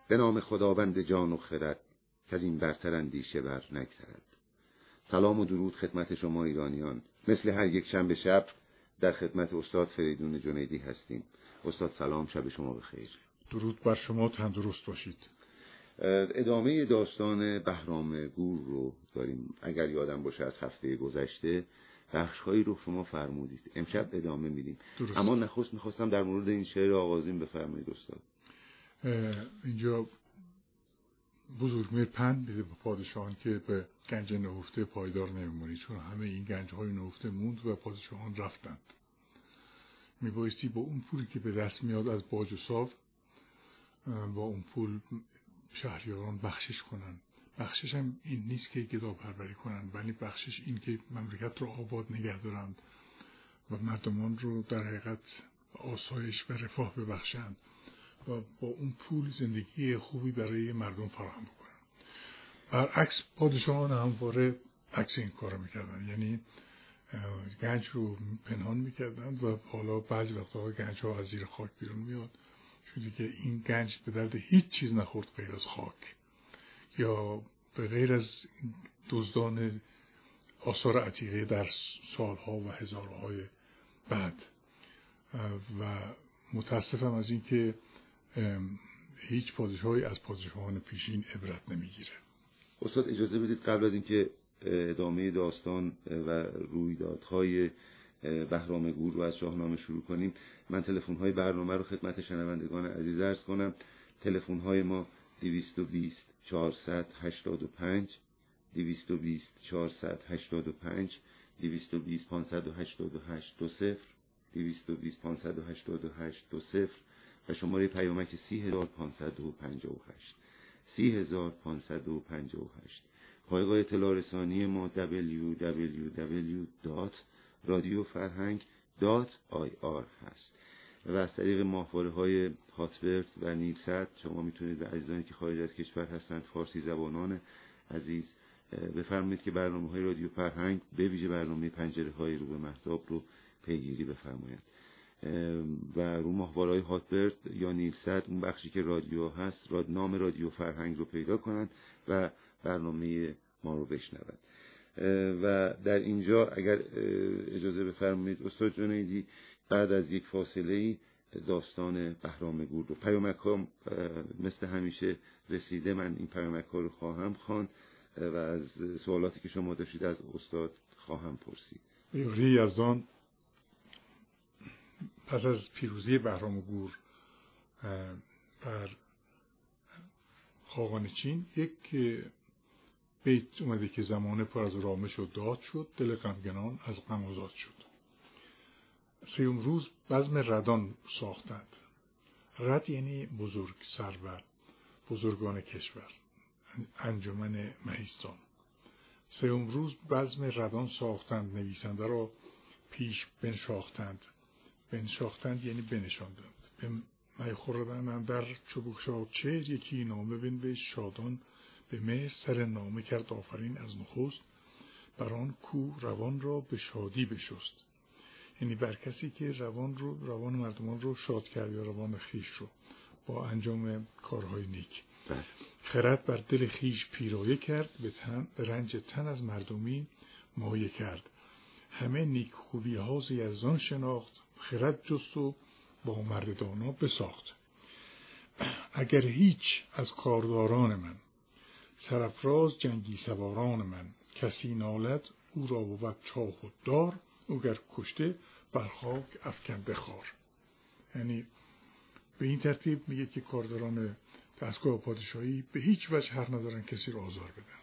به نام خداوند جان و خرد که از این برتر اندیشه بر نگذرد. سلام و درود خدمت شما ایرانیان. مثل هر یک شنبه شب در خدمت استاد فریدون جنیدی هستیم. استاد سلام، شب شما بخیر. درود بر شما، تندرست باشید. ادامه داستان بهرام گور رو داریم. اگر یادم باشه از هفته گذشته بخش‌هایی رو شما فرمودید، امشب ادامه میدیم. اما نخست میخواستم در مورد این شعر آغازین بفرمایید استاد. اینجا بزرگمهر پند میده به پادشاهان که به گنج نهفته پایدار نمیمونی، چون همه این گنج‌های نهفته موند و پادشاهان رفتند. میبایستی با اون پولی که به دست میاد از باج و ساو، با اون پول شهریاران بخشش کنن. بخشش هم این نیست که گدا پروری کنن، ولی بخشش این که مملکت رو آباد نگه دارند و مردمان رو در حقیقت آسایش و رفاه ببخشند و با اون پول زندگی خوبی برای مردم فراهم بکنن. برعکس پادشاهان همواره عکس این کار میکردن، یعنی گنج رو پنهان میکردن و حالا بعضی وقتها گنج ها از زیر خاک بیرون میاد، شده که این گنج به درد هیچ چیز نخورد غیر از خاک، یا به غیر از دزدان آثار عتیقه در سالها و هزارهای بعد. و متاسفم از این که هیچ پادشاهی از پادشاهان پیشین عبرت نمیگیره. استاد اجازه بدید قبل از اینکه ادامه داستان و رویدادهای بهرام گور رو از شاهنامه شروع کنیم، من تلفن‌های برنامه رو خدمت شنوندگان عزیز عرض کنم. تلفن‌های ما 220 485 220 485 220 588 20 220 588 20 و شماره پیامک 30558 30558. پایگاه اطلاع رسانی ما www.radiofarhang.ir هست و از طریق ماهواره‌های هاتبرد و نیلسات شما میتونید به عزیزانی که خارج از کشور هستند، فارسی زبانان عزیز، بفرمایید که برنامه‌های رادیو فرهنگ به ویژه برنامه پنجره‌های رو به مهتاب رو پیگیری بفرمایید و رو ماهواره‌های هاتبرد یا نیلسات اون بخشی که رادیو هست نام رادیو فرهنگ رو پیدا کنند و برنامه ما رو بشنوند. و در اینجا اگر اجازه بفرمایید استاد جنیدی، بعد از یک فاصله داستان بهرام گور رو، پیامک‌ها مثل همیشه رسیده، من این پیامک‌ها رو خواهم خواند و از سوالاتی که شما داشتید از استاد خواهم پرسید. یاری یزدان پس از پیروزی بهرام گور بر خاقان چین یک بیت اومده که زمانه پر از رامش و داد شد، دل غمگنان از غم آزاد شد. سیوم روز بزم ردان ساختند. رد یعنی بزرگ سرور، بزرگان کشور، انجمن مهیستان. سیوم روز بزم ردان ساختند، نویسنده را پیش بنشاختند. بنشاختند یعنی بنشاندند. به می خوردن اندر چو بگشاد چهر، یکی نامه بنوشت شادان به مهر. سر نامه کرد آفرین از نخست، بر آن کو روان را به شادی بشست. یعنی بر کسی که روان مردمان رو شاد کرد یا روان خیش رو با انجام کارهای نیک. خرد بر دل خیش پیرایه کرد، به رنج تن از مردمی مایه کرد. همه نیک خوبی ها ز یزدان شناخت، خرد جست و با مرد دانا بساخت. اگر هیچ از کارداران من، سرافراز جنگی سواران من، کسی نالد او را بود چاه و دار، اوگر کشته بر خاک افکنده خار. یعنی به این ترتیب میگه که کارداران دستگاه پادشاهی به هیچ وجه حق ندارن کسی رو آزار بدن.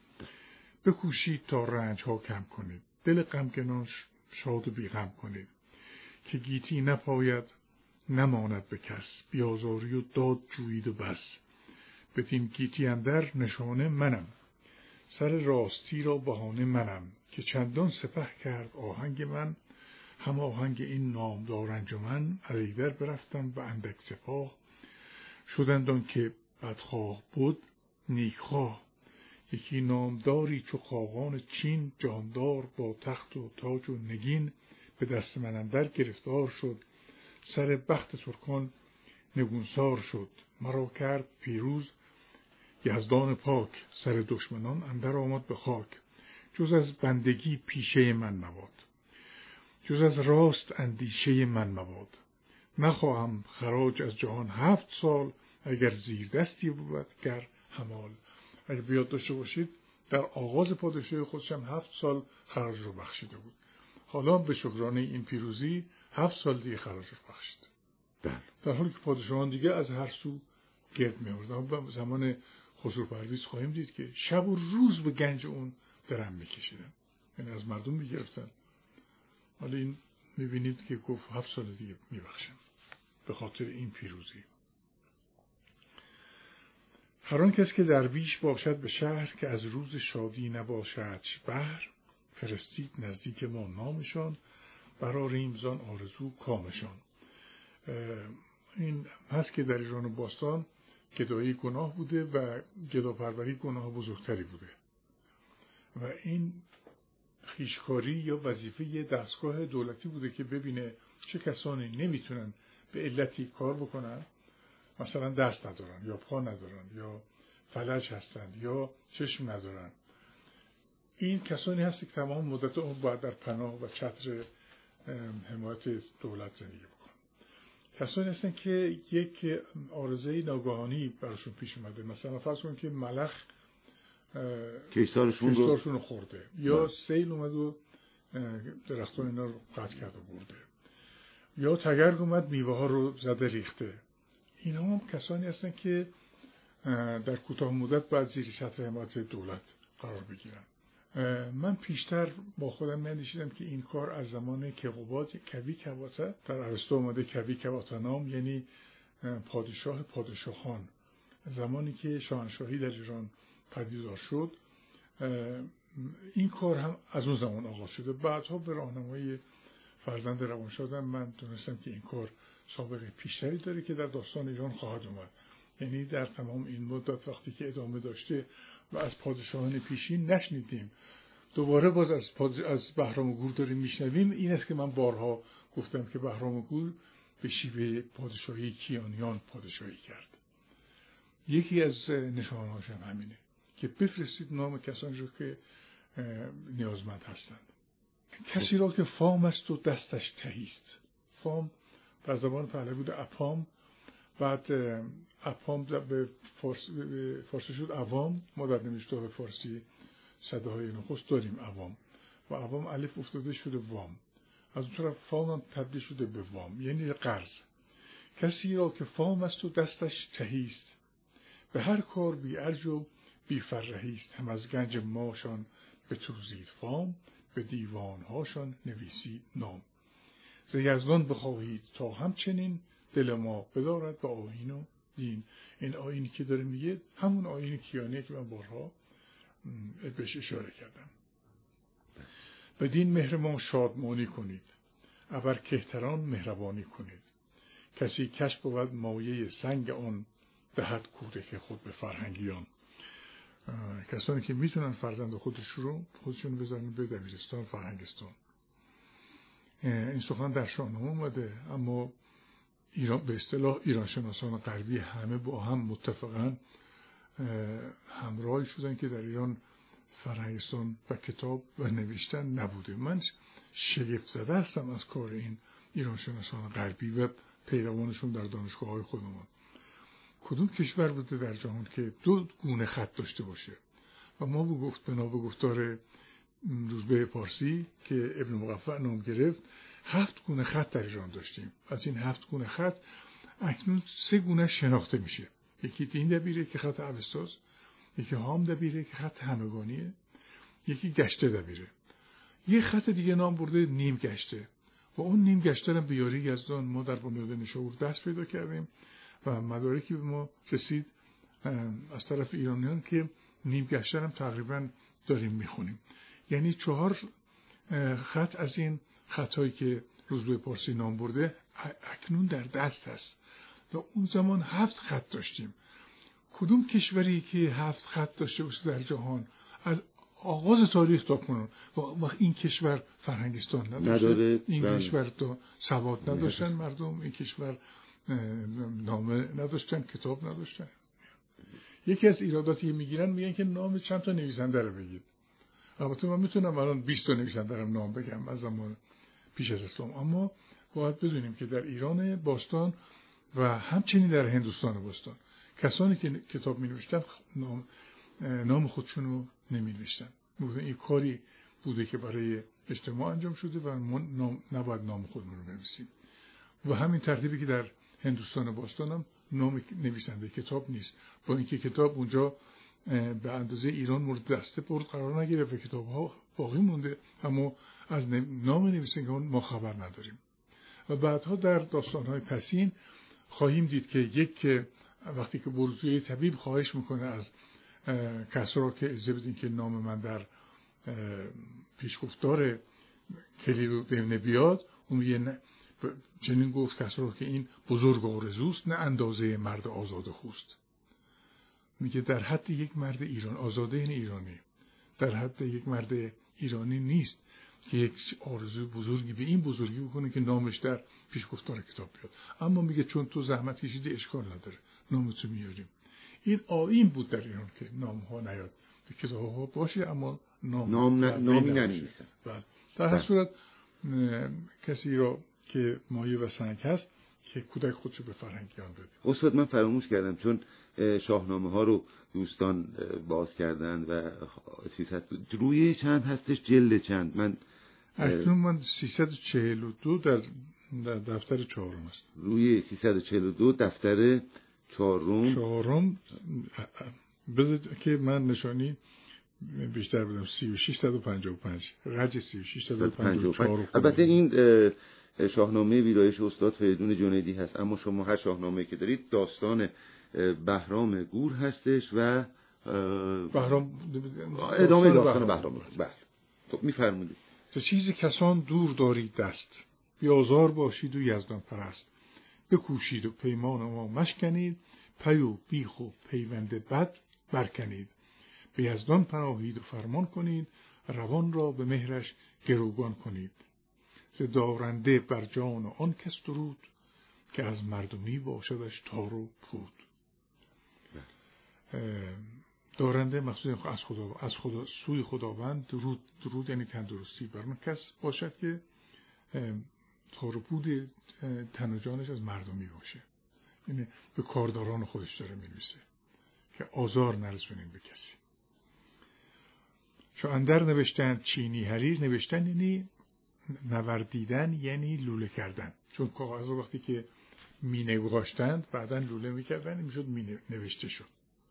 بکوشید تا رنج ها کم کنید، دل غمگنان شاد و بیغم کنید، که گیتی نپاید نماند به کس، بیازاری و داد جویید و بس. بدین گیتی اندر نشانه منم، سر راستی را بهانه منم، که چندان سپه کرد آهنگ من، هم آهنگ این نامدار انجمن. از ایدر برفتم به اندک سپاه، شدندان که بدخواه بود نیکخواه. یکی نامداری چو خاقان چین، جاندار با تخت و تاج و نگین، به دست من اندر گرفتار شد، سر بخت ترکان نگونسار شد. مرا کرد پیروز یزدان پاک، سر دشمنان اندر آمد به خاک. جز از بندگی پیشه من مباد، جز از راست اندیشه من مباد. نخواهم خراج از جهان 7 سال، اگر زیر دستی بود گر همال. اگر بیاد داشته باشید در آغاز پادشاهی خودش هم 7 سال خراج رو بخشیده بود. حالا به شکرانه این پیروزی 7 سال دیگه خراج رو بخشید. در حالی که پادشاهان دیگه از هر سو گرد می‌آوردن. زمان خسرو پرویز خواهیم دید که شب و روز به گنج اون درم می‌کشیدن، یعنی از مردم می‌گرفتن. حالا این می‌بینید که گفت 7 سال دیگه می‌بخشم به خاطر این پیروزی. هر آن کس که درویش باشد به شهر، که از روز شادی نباشد بهر. فرستید نزدیک ما نامشان، برآریم زان آرزو کامشان. این هست که در ایران باستان گدایی گناه بوده و گداپروری گناه بزرگتری بوده و این خویشکاری یا وظیفه دستگاه دولتی بوده که ببینه چه کسانی نمیتونن به علتی کار بکنن، مثلا دست ندارن یا پا ندارن یا فلج هستن یا چشم ندارن. این کسانی هست که تمام مدت اون باید در پناه و چتر حمایت دولت زندگی بکنن. کسانی هستن که یک عارضه ناگهانی براشون پیش اومده، مثلا فرض کنید که ملخ کیسارشون رو خورده یا سیل اومد و درختان اینا رو قطع کرده برده یا تگرگ اومد میوه ها رو زده ریخته. اینا هم کسانی هستن که در کوتاه مدت باید زیر چتر حمایت دولت قرار بگیرن. من پیشتر با خودم می‌اندیشیدم که این کار از زمان کیقوباد کوی کواتا، در ارسطو اومده کوی کواتا نام، یعنی پادشاه پادشاهان، زمانی که شاهنشاهی در ایران پدیدار شد، این کار هم از اون زمان آغاز شده. بعدها به راهنمایی فرزند روانشادم من دونستم که این کار سابقه پیشتری داره که در داستان ایران خواهد اومد. یعنی در تمام این مدت وقتی که ادامه داشته و از پادشاهان پیشین نشنیدیم، دوباره باز از بهرام گور داریم میشنویم. این است که من بارها گفتم که بهرام گور به شیوه پادشاهی کیانیان پادشاهی کرد. یکی از نشانه‌هاش هم همینه که بفرستید نام کسانی رو که نیازمند هستند. کسی را که فام است و دستش تهی است. فام در زبان پهلوی بوده اپام، بعد اپام به فارسی شد عوام. ما در نوشتار فارسی صداهای نخست داریم عوام و عوام الف افتاده شده وام، از اون طرف فام هم تبدیل شده به وام، یعنی قرض. کسی را که فام است و دستش تهی است، به هر کار بی ارج و بی فرهی است. هم از گنج ماشان بتوزید فام، به دیوانهاشان نویسید نام. ز یزدان بخواهید تا همچنین، دل ما بدارد به آیین و دین. این آیینی که داره میگه همون آیین کیانیه که من بارها بهش اشاره کردم. بدین مهر ما شادمانی کنید، ابر کهتران مهربانی کنید. کسی کش بود مایه سنگ آن، دهد کودک خود به فرهنگیان. کسانی که میتونن فرزند خودشون بذارن به دبیرستان فرهنگستان. این سخن در شاهنامه اومده، اما ایران به اصطلاح ایران شناسان غربی همه با هم متفقاً همراه شدن که در ایران فرهنگستان و کتاب و نوشتن نبوده. من شگفت زده هستم از کار این ایران شناسان غربی و پیروانشون در دانشگاه‌های خودمون. کدوم کشور بوده در جهان که 2 گونه خط داشته باشه؟ و ما بنا به گفتار روزبه پارسی که ابن مقفع نام گرفت 7 گونه خط در ایران داشتیم. از این 7 گونه خط اکنون 3 گونه شناخته میشه. یکی دین دبیره که خط اوستاست، یکی هام دبیره که خط همگانیه، یکی گشته دبیره. یه خط دیگه نام برده نیم گشته و اون نیم گشته رو به یاری یزدان ما در بنیاد نشابور دست پیدا کردیم و مدارکی به ما رسید از طرف ایرانیان که نیم گشته هم تقریبا داریم میخونیم. یعنی 4 خط از این خطایی که روزبه پارسی نام برده اکنون در دست هست و اون زمان 7 خط داشتیم. کدوم کشوری که 7 خط داشته باشه در جهان از آغاز تاریخ تا کنون و این کشور فرهنگستان نداره، این کشور سواد نداشتن مردم، این کشور نامه نداشتن، کتاب نداشتن. یکی از ایراداتی که میگن که نام چند تا نویسنده رو بگید. البته من میتونم الان 20 تا نویسنده رو نام بگم از زمان پیش از اسلام، اما باید بدونیم که در ایران باستان و همچنین در هندوستان باستان کسانی که کتاب می نوشتن نام خودشون رو نمی نوشتن. این کاری بوده که برای اجتماع انجام شده و نباید نام خودمون رو بنویسیم. و همین ترتیبی که در هندوستان باستان هم نام نویسنده کتاب نیست، با اینکه کتاب اونجا به اندازه ایران مورد دسته‌برد قرار نگرفت و کتاب‌ها باقی مونده، اما از نام نویسنده ما خبر نداریم. و بعدها در داستان‌های پسین خواهیم دید که وقتی که برزوی طبیب خواهش میکنه از کسرا که اجازه بدین که نام من در پیشگفتار کلیله بیاد، اون میگه چنین گفت کسرا که این بزرگ آرزوست، نه اندازه مرد آزاده خوست. میگه در حد یک مرد ایران، آزاده این ایرانی، در حد یک مرد ایرانی نیست که یک آرزوی بزرگی به این بزرگی بکنه که نامش در پیشگفتار کتاب بیاد. اما میگه چون تو زحمت کشیدی اشکال نداره، نامتو میاریم. این آیین بود در ایران که نام ها نیاد، به کتاب ها باشه اما نامی ننویسن. در هر صورت کسی را که مایه و سنگ هست که کودک خودشو به فرهنگ یاد بده. استاد من فراموش کردم، چون شاهنامه ها رو دوستان باز کردن و 300 روی چند هستش، جلد چند؟ من 342 در دفتر 4 است. روی 342 دفتر 4 بذارید که من نشانی بیشتر بدم. 3655 رج 3654. البته این شاهنامه ویرایش استاد فریدون جنیدی هست، اما شما هر شاهنامه که دارید داستان بهرام گور هستش و ادامه داستان بهرام. بله خب میفرمایید. چه چیزی کسان دور دارید دست، بیازار باشید و یزدان پرست، بکوشید و پیمان ما مشکنید، پی و بیخ و پیوند بد برکنید، به یزدان پناهید و فرمان کنید، روان را به مهرش گروگان کنید، ز دارنده بر جان آن کس درود، که از مردمی باشدش تار و پود. دارنده مقصود از خدا سوی خداوند، درود یعنی تندرستی بر اون کس باشد که تار و پود تن و جانش از مردمی باشه. یعنی به کارداران خودش داره می‌نویسه که آزار نرسونیم به کسی. چو اندر نوشتن چینی حریر، نوشتن یعنی نوردیدن، یعنی لوله کردن. چون کاغذ وقتی که می نگاشتند بعداً لوله می‌کردن، میشد نوشته شد.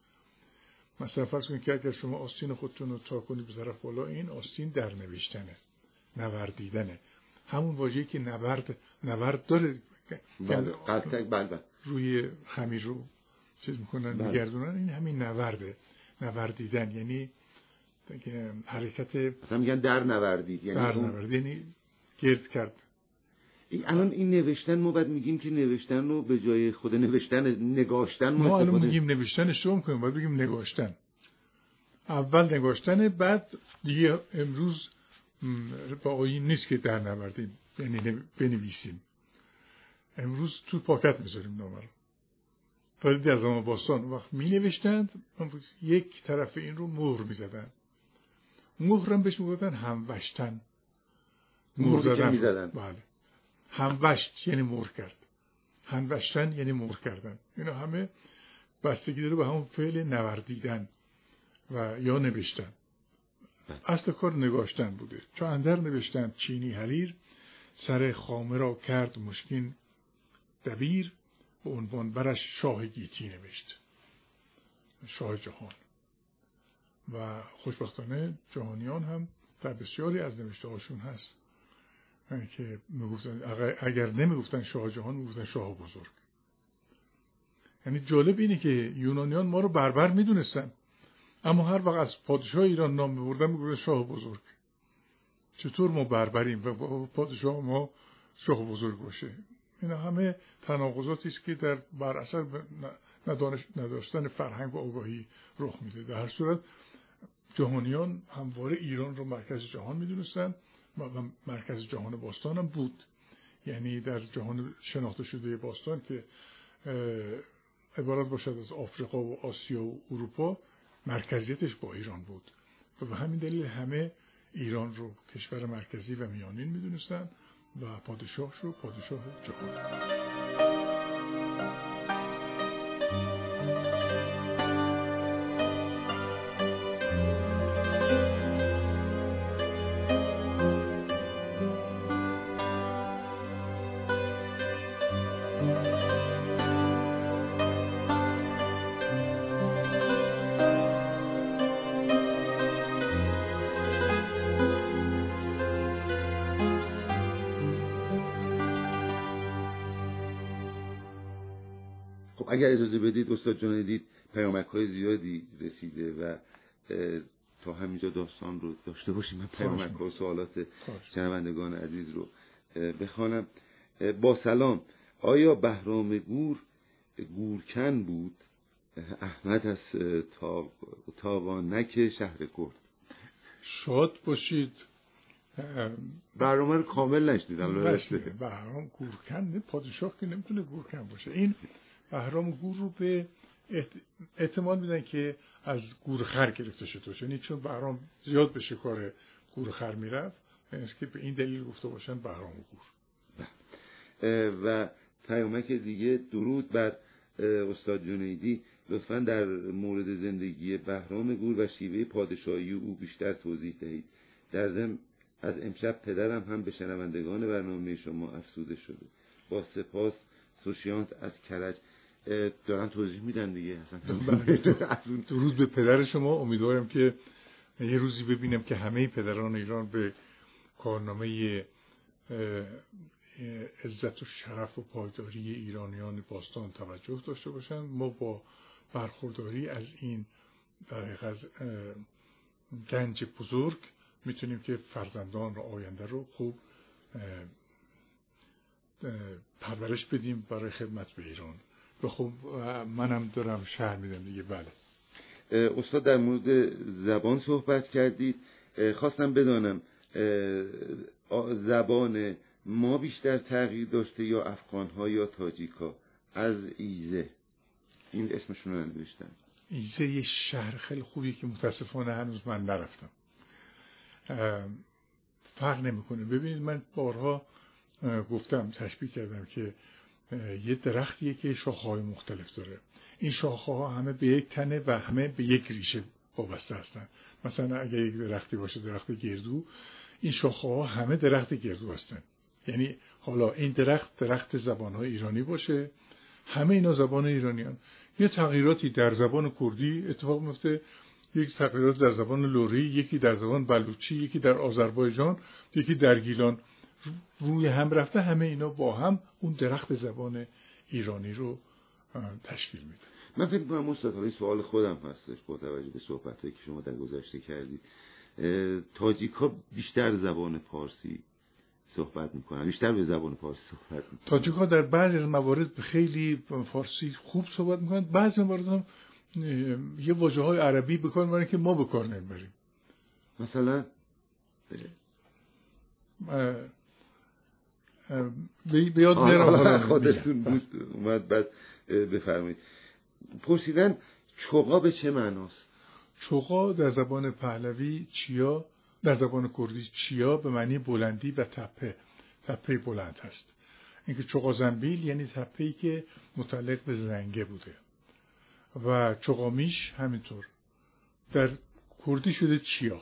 مثلا فرض کنید که اگر شما آستین خودتون رو تا کنید به طرف بالا، این آستین در نوشتنه، نوردیدنه. همون واژه‌ای که نورد داره، بله روی خمیر رو چیز میکنن میگردونن، این همین نورده. نوردیدن یعنی حرکت، مثلا میگن در نوردید، یعنی گرد کرد. الان این نوشتن ما بعد میگیم که نوشتن رو به جای خود نوشتن نگاشتن ما الان میگیم نوشتن اشتباه میکنیم، باید بگیم نگاشتن. اول نگاشتن، بعد دیگه امروز با آیین نیست که در نوردیم یعنی بنویسیم. امروز تو پاکت میذاریم نامه رو. ولی در زمان باستان وقت می نوشتند یک طرف این رو مهر میزدن. مهرم بهش میگفتن هموشتن. مهر زدن. بله. هموشت یعنی مهر کرد. هموشتن یعنی مهر کردن. اینا همه بستگی داره به همون فعل نوردیدن و یا نوشتن. اصل کار نگاشتن بوده. چون اندر نوشتن چینی حریر، سر خامه را کرد مشکین دبیر، به عنوان برش شاه گیتی نوشت، شاه جهان. و خوشبختانه جهانیان هم در بسیاری از نوشته هاشون هست که میگفتن اگر نمیگفتن شاه جهان میگفتن شاه بزرگ. یعنی جالب اینه که یونانیان ما رو بربر میدونستن، اما هر وقت از پادشاه ایران نام میبردن میگفتن شاه بزرگ. چطور ما بربریم و پادشاه ما شاه بزرگ باشه؟ اینا همه تناقضاتی است که بر اثر نداشتن فرهنگ و آگاهی رخ میده. در هر صورت جهانیان همواره ایران رو مرکز جهان میدونستن و مرکز جهان باستان هم بود. یعنی در جهان شناخته شده باستان که عبارت باشد از آفریقا و آسیا و اروپا، مرکزیتش با ایران بود و به همین دلیل همه ایران رو کشور مرکزی و میانین میدونستن و پادشاهش رو پادشاه جهان. اگر اجازه بدید استاد جنیدی، پیامک‌های زیادی رسیده و تا همینجا داستان رو داشته باشیم. من پیامک‌ها و سوالات شنوندگان عزیز رو بخوانم. با سلام، آیا بهرام گور گورکن بود؟ احمد از تاوانک شهر کرد. شاد باشید. برنامه رو کامل نشنیدم. بهرام گورکن پادشاه که نمیتونه گورکن باشه. این بهرام گور رو به احتمال میدن که از گورخر گرفته شده، یعنی چون بهرام زیاد به شکار گورخر میرفت، یعنی که به این دلیل گفته باشن بهرام گور. و پیامک دیگه: درود بر استاد جنیدی، لطفاً در مورد زندگی بهرام گور و شیوه پادشاهی او بیشتر توضیح دهید. در ضمن از امشب پدرم هم به شنوندگان برنامه شما افسوده شده. با سپاس، سوشیانت از کرج. دارن توضیح میدن دیگه. درود به پدر شما. امیدوارم که یه روزی ببینم که همه پدران ایران به کارنامه عزت و شرف و پایداری ایرانیان باستان توجه داشته باشن. ما با برخورداری از این در حقیقت گنج بزرگ میتونیم که فرزندان و آینده رو خوب پرورش بدیم برای خدمت به ایران. و خب منم دارم شرح میدم دیگه. بله استاد، در مورد زبان صحبت کردید. خواستم بدانم زبان ما بیشتر تغییر داشته یا افغان‌ها یا تاجیک‌ها؟ از ایزه، این اسمشون رو نوشتن. ایزه یه شهر خیلی خوبیه که متاسفانه هنوز من نرفتم. فرق نمیکنه. ببینید من بارها گفتم، تشبیه کردم که یه درختیه که شاخه‌های مختلف داره. این شاخه‌ها همه به یک تنه و همه به یک ریشه وابسته هستن. مثلا اگر یک درختی باشه، درخت گردو، این شاخه‌ها همه درخت گردو هستن. یعنی حالا این درخت زبان‌های ایرانی باشه، همه اینا زبان ایرانیان. یه تغییراتی در زبان کردی اتفاق میفته، یک تغییرات در زبان لوری، یکی در زبان بلوچی، یکی در آذربایجان، یکی در گیلان روی هم رفته. همه اینا با هم اون درخت زبان ایرانی رو تشکیل میده. من فکر می‌کنم استاد، سوال خودم هستش با توجه به صحبتایی که شما در گذشته کردید. تاجیک‌ها بیشتر زبان فارسی صحبت میکنن، بیشتر به زبان فارسی صحبت میکنن. تاجیک‌ها در بعضی از موارد خیلی فارسی خوب صحبت میکنن، بعضی موارد هم یه واژه‌های عربی به کار میبرن که ما به کار نمیبریم. مثلا بیاد میرم خودتون بود اومد بعد بفرمایید. پرسیدن چوغا به چه معناست؟ چوغا در زبان پهلوی چیا، در زبان کردی چیا به معنی بلندی و تپه بلند هست. اینکه چوغا زنبیل یعنی تپه‌ای که متعلق به زنگه بوده و چوغامیش همینطور در کردی شده چیا.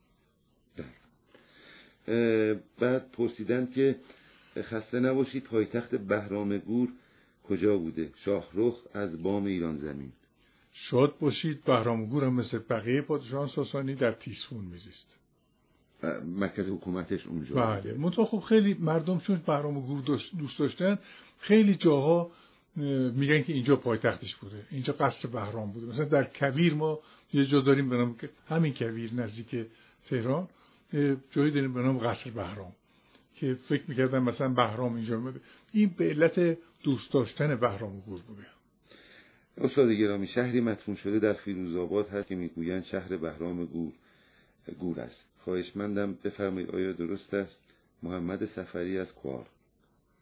بعد پرسیدن که خسته نباشید، پایتخت بهرام گور کجا بوده؟ شاهرخ از بام ایران زمین. شاد باشید. بهرام گور هم مثل بقیه پادشاهان ساسانی در تیسفون میزیست. مرکز حکومتش اونجا. بله. منتها خب خیلی مردم چون بهرام گور دوست داشتن، خیلی جاها میگن که اینجا پایتختش بوده، اینجا قصر بهرام بوده. مثلا در کویر ما یه جا داریم به نام همین کویر نزدیک تهران، جایی داریم به نام قصر بهرام که فکر میکردن مثلا بهرام اینجا اومده. این به علت دوست داشتن بهرام گور بوده. استاد گرامی، شهری مدفون شده در فیروزآباد هست که میگویند شهر بهرام گور است. خواهشمندم بفرمایید آیا درست است؟ محمد سفری از کوار.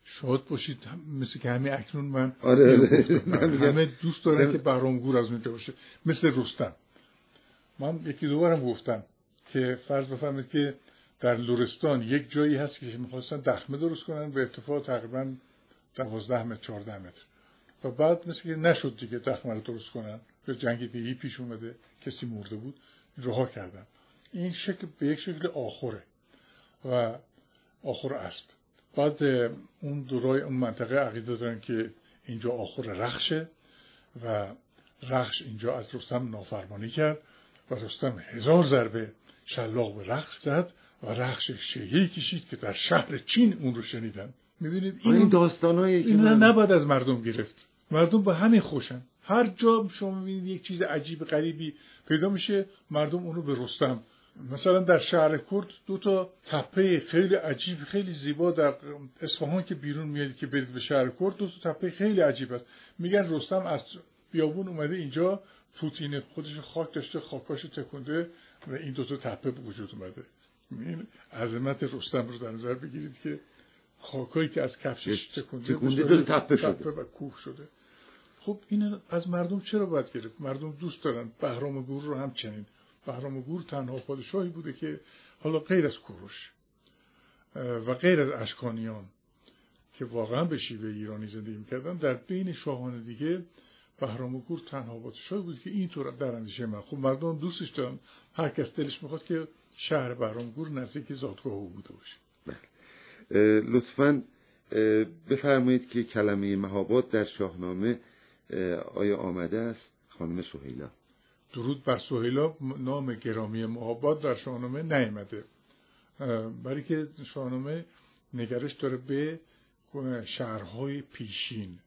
شاد باشید، مثل که همین اکنون من همه دوست دارن که بهرامگور از اونجا باشه، مثل رستم. من یکی دو بارم گفتم که فرض بفرمایید که در لرستان یک جایی هست که می‌خواستن دخمه درست کنن به ارتفاع تقریبا 12 متر 14 متر و بعد مثل که نشد دیگه دخمه رو درست کنن، به جنگ دیگه پیش اومده، کسی مرده بود، رها کردن. این شکل به یک شکل آخره و آخر اسب. بعد اون دورای اون منطقه عقیده دارن که اینجا آخر رخشه و رخش اینجا از رستم نافرمانی کرد و رستم 1000 ضربه شلاق به رخش زد و رخش شیهی کشید که در شهر چین اون رو شنیدن. می‌بینید این داستانایی که اینا نباید از مردم گرفت. مردم با همین خوشن. هر جا شما می‌بینید یک چیز عجیب غریبی پیدا میشه، مردم اونو به رستم. مثلا در شهر کرد 2 تا تپه خیلی عجیب خیلی زیبا در اصفهان که بیرون میاد که برید به شهر کرد 2 تا تپه خیلی عجیب است. میگن رستم از بیابون اومده اینجا، پوتین خودش خاک داشته، خاکاشو تکونده و این 2 تا تپه به وجود اومده. این عظمت رستم رو در نظر بگیرید که خاکایی که از کفشش تکونده 2 تا تپه شده و کوه شده. خب این از مردم چرا باید گرفت؟ مردم دوست دارن. بهرامگور رو هم چنین. بهرامگور تنها پادشاهی بوده که حالا غیر از کوروش و غیر از اشکانیان که واقعا به شیوه ایرانی زندگی میکردن، در بین شاهان دیگه بهرامگور تنها پادشاهی بود که اینطور در اندیشه من. خب مردم دوستش دارن، هر کس دلش میخواد که شهر بهرامگور نزدیک زادگاه او بوده باشه. لطفاً بفرمایید که کلمه مهاباد در شاهنامه آیا آمده است؟ خانم سهیلا. درود بر سهیلا. نام گرامی مهاباد در شاهنامه نیامده، برای که شاهنامه نگرش داره به شهرهای پیشین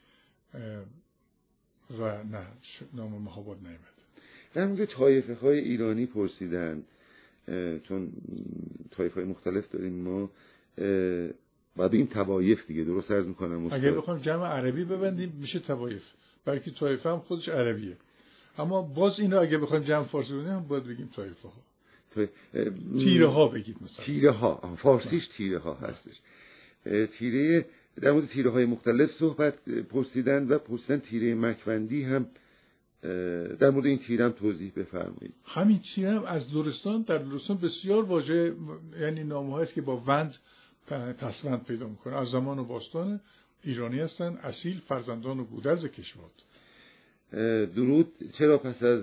و نه نام مهاباد نیامده. در مورد طایفه‌های ایرانی پرسیدن، چون طایفه‌های مختلف داریم ما، بعد این طوایف دیگه درست عرض می‌کنم. اگه بخوام جمع عربی ببندیم میشه طوایف، برای که طایفه هم خودش عربیه. اما باز اینو اگه بخوایم جمع فارسی بگیم هم باید بگیم طایفه ها. تیره ها بگید مثلا. تیره ها، فارسیش تیره ها هستش. تیره، در مورد تیره های مختلف صحبت پرسیدن و پرسیدن تیره مکوندی هم، در مورد این تیره هم توضیح بفرمایید. همین تیره هم از لرستان، در لرستان بسیار واژه یعنی نامه هست که با وند پسوند پیدا میکنه. از زمان باستان ایرانی هستن، اصیل فرزندان و گودرز کشواد. درود. چرا پس از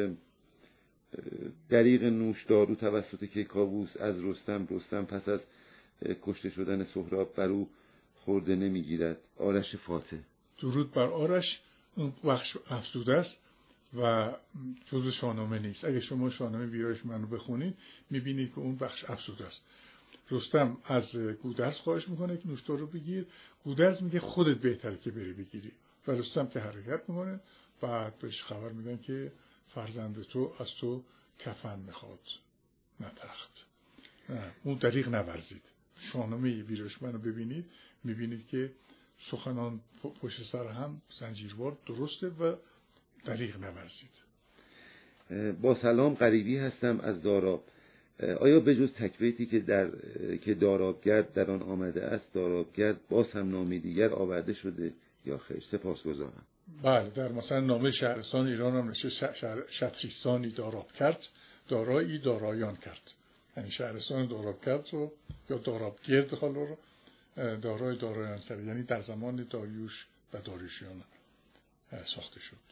دریغ نوشدارو توسط کیکاووس از رستم پس از کشته شدن سهراب بر او خورده نمیگیرد؟ آرش فاتح. درود بر آرش. اون بخش افزوده است و جزء شاهنامه نیست. اگه شما شاهنامه ویرایش منو بخونید میبینید که اون بخش افزوده است. رستم از گودرز خواهش میکنه که نوشدارو بگیر. گودرز میگه خودت بهتره که بری بگیری و رستم که حرکت میکنه. بعد بهش خبر میدن که فرزند تو از تو کفن میخواد نه تخت. اون دریغ نورزید. شاهنامه ویرایش منو ببینید میبینید که سخنان پشت سر هم زنجیروار درسته و دریغ نورزید. با سلام، غریبی هستم از داراب. آیا به جز تکبیتی که دارابگرد در آن آمده است، دارابگرد باز هم نامی دیگر آورده شده یا خیر؟ سپاسگزارم. بله، در مثلا نامه شهرستان ایران هم نشه شتریستانی داراب کرد، دارایی دارایان کرد. یعنی شهرستان داراب کرد رو یا دارابگرد حالا رو دارای دارایان کرد، یعنی در زمان داریوش و داریوشیان ساخته شد.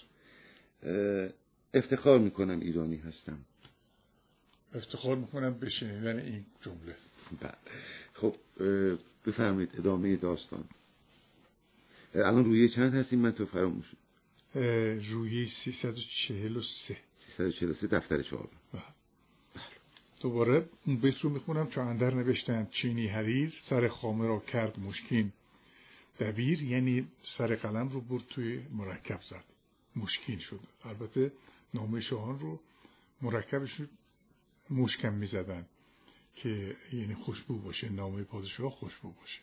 افتخار میکنم ایرانی هستم. افتخار میکنم به شنیدن این جمله. خب بفرمایید ادامه داستان. الان روی چند هستیم؟ من تو فراموش شد. روی 343 دفتر 4. دوباره اون بیت رو میخونم. چون اندر نوشتن چینی حریر، سر خامه را کرد مشکین دبیر، یعنی سر قلم رو برد توی مرکب زد، مشکین شد. البته نامه شاهان رو مرکبش مشکم میزدن که یعنی خوشبو باشه، نامه پادشاه خوشبو باشه.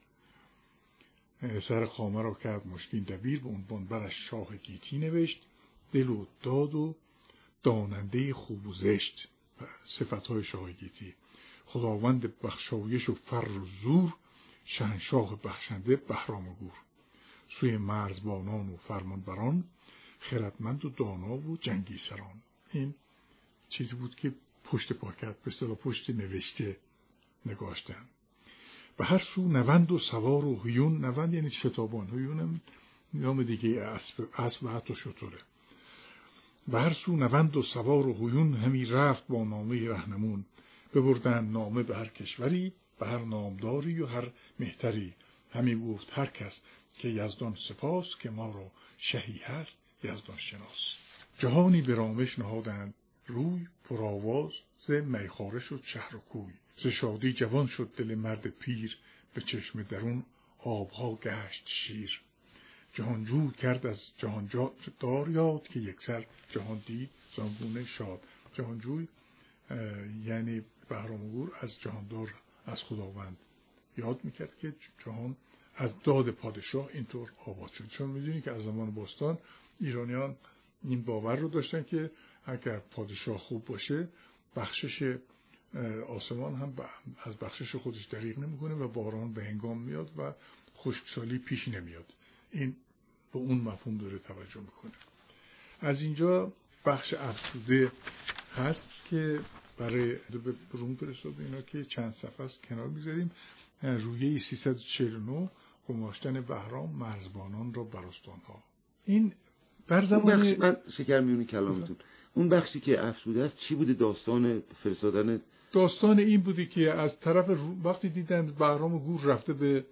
سر خامه را کرد مشکین دبیر، به عنوان برش شاه گیتی نوشت، دل و داد و داننده خوب و زشت. صفتهای شاه گیتی: خداوند بخشایش و فر و زور، شهنشاه بخشنده بهرام گور. سوی مرزبانان و فرمانبران، خردمند و دانا و جنگی سران. این چیزی بود که پشت پا کرد، به اصطلاح پشت نوشته نگاشتن. به هر سو نوند و سوار و هیون، نوند یعنی شتابان، هیون هم نام دیگه اسب و حتی شتره. به هر سو نوند و سوار و هیون، همی رفت با نامه رهنمون. ببردن نامه به هر کشوری، به هر نامداری و هر مهتری. همی گفت هر کس که یزدان سپاس، که ما را شهی هست یزدان شناس. جهانی به رامش نهادند روی، پرآواز ز میخواره شد شهر و کوی. ز شادی جوان شد دل مرد پیر، به چشم درون آبها گشت شیر. جهانجوی کرد از جهان دار یاد، که یکسر جهان دید زانگونه شاد. جهانجوی یعنی بهرام گور از جهاندار، از خداوند یاد میکرد که جهان از داد پادشاه اینطور آباد شد. چون میدونی که از زمان باستان ایرانیان این باور رو داشتن که اگر پادشاه خوب باشه، بخشش آسمان هم از بخشش خودش دریغ نمیکنه و باران به هنگام میاد و خشکسالی پیش نمیاد. این به اون مفهوم داره توجه میکنه. از اینجا بخش افزوده هست که برای به روم فرستاده اینا که چند صفحه است کنار میذاریم. رویه 349 گماشتن بهرام مرزبانان را بر استانها. این بر زبان من شکر میونی کلامتون، اون بخشی که افزوده است چی بوده؟ داستان فرستادن داستان این بودی که از طرف وقتی دیدن بهرام گور رفته به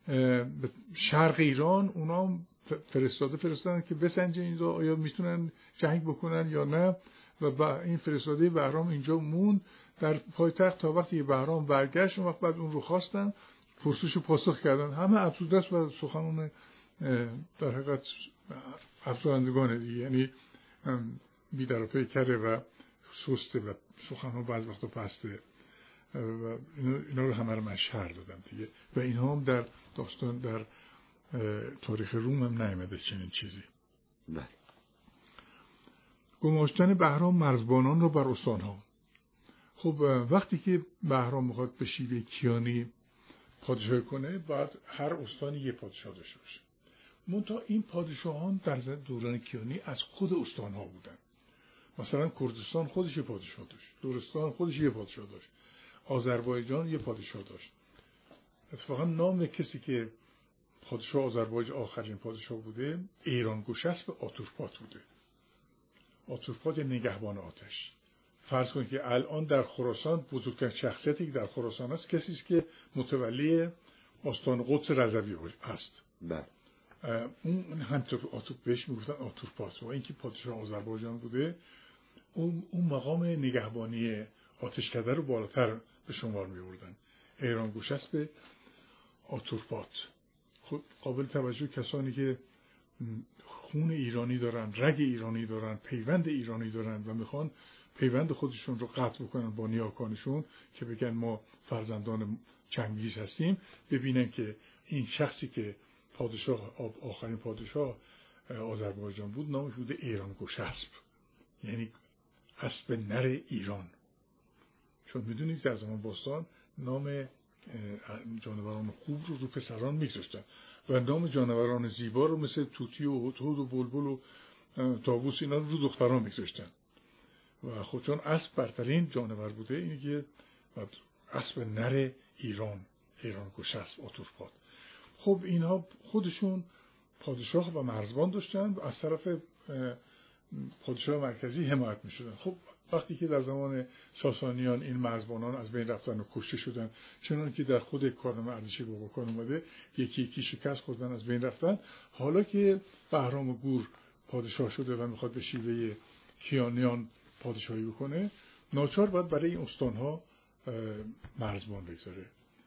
شرق ایران، اونا فرستادن که بسنجه اینجا آیا میتونن جنگ بکنن یا نه. و این فرستاده بهرام اینجا موند در پایتخت تا وقتی بهرام برگشت. اون وقت بعد اون رو خواستن، پرسش و پاسخ کردن. همه افزوده است و سخنان در حقیقت افزایندگانه دیگه، یعنی بی در و پیکره و سسته و سخنان بعض وقتا پسته و اینا رو همه رو من شرح دادم دیگه. و اینها هم در داستان در تاریخ روم هم نیامده چنین چیزی. بله. گماشتن بهرام مرزبانان رو بر استانها. خب وقتی که بهرام میخواد به شیوه کیانی پادشاهی کنه، بعد هر استانی یه پادشاه داشته باشه. منتها این پادشاهان در دوران کیانی از خود استانها بودن. مثلا کردستان خودش یه پادشاه داشت، لرستان خودش یه پادشاه داشت، آذربایجان یه پادشاه داشت. اتفاقا نام کسی که پادشاه آذربایجان آخرین پادشاه بوده، ایران گشسب آتورپات بوده. آتورپات نگهبان آتش. فرض کنید که الان در خراسان بزرگترین شخصیتی که در خراسان است کسی است که متولی آستان قدس رضوی است. بله. اون همطور بهش میگفتن آتورپات. و اینکه پادشاه آذربایجان بوده، اون مقام نگهبانی آتشکده رو بالاتر به شمار می‌بردن. ایران گشسب آتورپات. خب قابل توجه کسانی که خون ایرانی دارن، رگ ایرانی دارن، پیوند ایرانی دارن و میخوان پیوند خودشون رو قطع بکنن با نیاکانشون که بگن ما فرزندان چنگیز هستیم، ببینن که این شخصی که پادشاه آخرین پادشاه آذربایجان بود نامش بوده ایران گشسب، یعنی اسب نر ایران. چون میدونید در زمان باستان نام جانوران خوب رو پسران میگذاشتن و نام جانوران زیبا رو مثل توتی و هدهد و بلبل و طاووس اینا رو دختران میگذاشتن. و خود چون اسب برترین جانور بوده، اینه که اسب نر ایران، ایران گشسب آتورپات. خب اینها خودشون پادشاه و مرزبان داشتن و از طرف پادشاه مرکزی حمایت میشدن. خب وقتی که در زمان ساسانیان این مرزبانان از بین رفتن و کشته شدن، چنان که در خود کارنامه اردشیر بابکان اومده، یکی یکی شکست خوردن، از بین رفتن. حالا که بهرام گور پادشاه شده و میخواد به شیوه کیانیان پادشاهی بکنه، ناچار باید برای این استانها مرزبان بگذاره.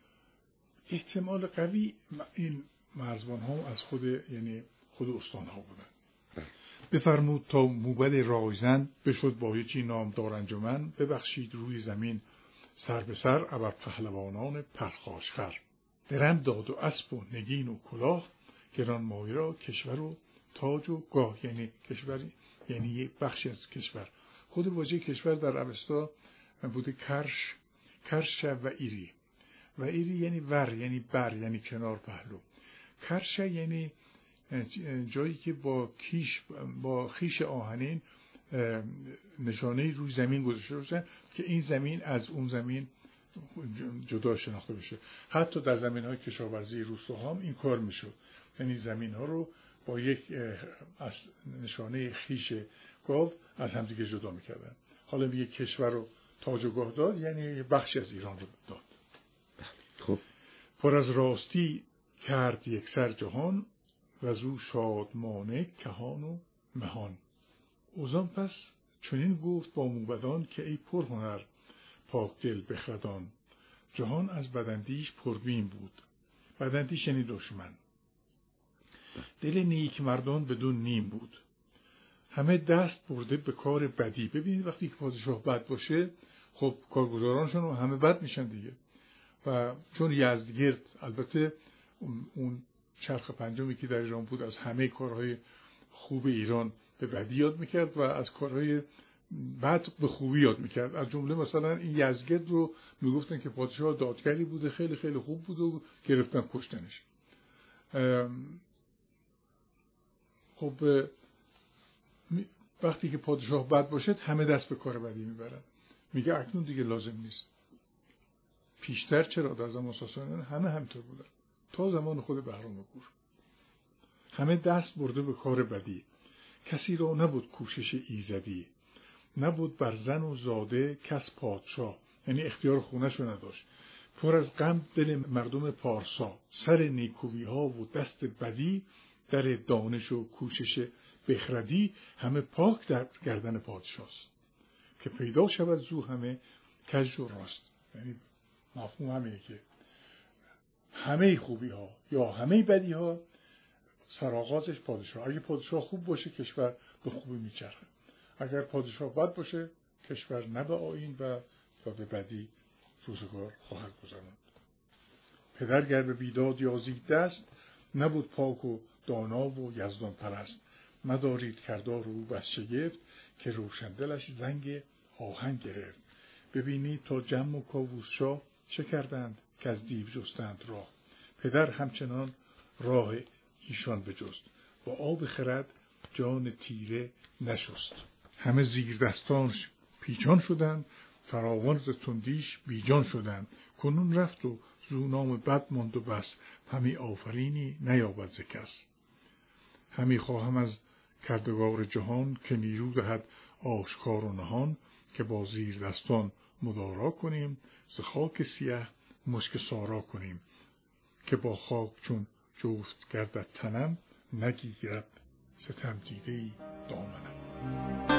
احتمال قوی این مرزبان ها از خود استان ها بودن. بفرمود تا موبد رایزن، بشد با یکی نامدار انجمن. ببخشید روی زمین سر به سر، ابر پهلوانان پرخاشخر. درم داد و اسب و نگین و کلاه، گران مایه را کشور و تاج و گاه. یعنی کشور یعنی یک بخشی از کشور. خود واژه کشور در اوستا بوده کرش و ایری و ایری یعنی ور، یعنی بر، یعنی کنار پهلو. کرشه یعنی جایی که با خیش آهنین نشانه روی زمین گذاشته باشن که این زمین از اون زمین جدا شناخته بشه. حتی در زمین‌های کشاورزی روستاها هم این کار میشد، یعنی زمین‌ها رو با یک نشانه خیش گاو از همدیگه جدا میکردن. حالا یک کشور رو تاج و گاه داد، یعنی بخشی از ایران رو داد. خب پر از راستی کرد یک سر جهان و از او شادمانه کهان و مهان. اوزان پس چنین گفت با موبدان که ای پرهنر پاک دل بخردان. جهان از بداندیش پربین بود. بداندیش یعنی دشمن. دل نیک مردان بدون نیم بود. همه دست برده به کار بدی. ببینید وقتی که پادشاه بد باشه، خب کارگزارانشون همه بد میشن دیگه. و چون یزدگرد البته اون چرخ پنجمی که در ایران بود از همه کارهای خوب ایران به بدی یاد میکرد و از کارهای بد به خوبی یاد میکرد. از جمله مثلا این یزدگرد رو میگفتن که پادشاه دادگری بوده، خیلی خیلی خوب بود و گرفتن کشتنش. خب وقتی که پادشاه بد باشد همه دست به کار بدی میبرن. میگه اکنون دیگه لازم نیست. پیشتر چرا در زمان ساسانیان همه همینطور بودن تا زمان خود بهرام‌گور. همه دست برده به کار بدی. کسی را نبود کوشش ایزدی. نبود بر زن و زاده کس پادشاه، یعنی اختیار خونه‌شو نداشت. پر از غم دل مردم پارسا. سر نیکویی ها و دست بدی در دانش و کوشش بخردی. همه پاک در گردن پادشاست که پیدا شود زو همه کج و راست. یعنی مفهوم همینه که همه خوبی ها یا همه بدی ها سرآغازش پادشاه. اگه پادشاه خوب باشه کشور به خوبی میچرخه، اگر پادشاه بد باشه کشور نه به آیین و به بدی روزگار خواهد گذراند. پدر گر به بیداد یازید دست، نبود پاک و دانا و یزدان پرست. مدارید کردار او بس شگفت، که روشندلش زنگ آهن گرفت. ببینید تا جم و کاووس شاه چه کردند که از دیو جستند راه. پدر همچنان راه ایشان بجست، با آب خرد جان تیره نشست. همه زیر دستانش پیچان شدند، فراوان ز تندیش بیجان شدند. کنون رفت و زو نام بد ماند و بس، همی آفرینی نیابد ز کس. همی خواهم از کردگار جهان، که نیرو دهد آشکار و نهان. که با زیر دستان مدارا کنیم، ز خاک سیه مشک سارا کنیم. که با خاک چون جفت گردد تنم، نگیرد ستم دیده‌ای دامنم.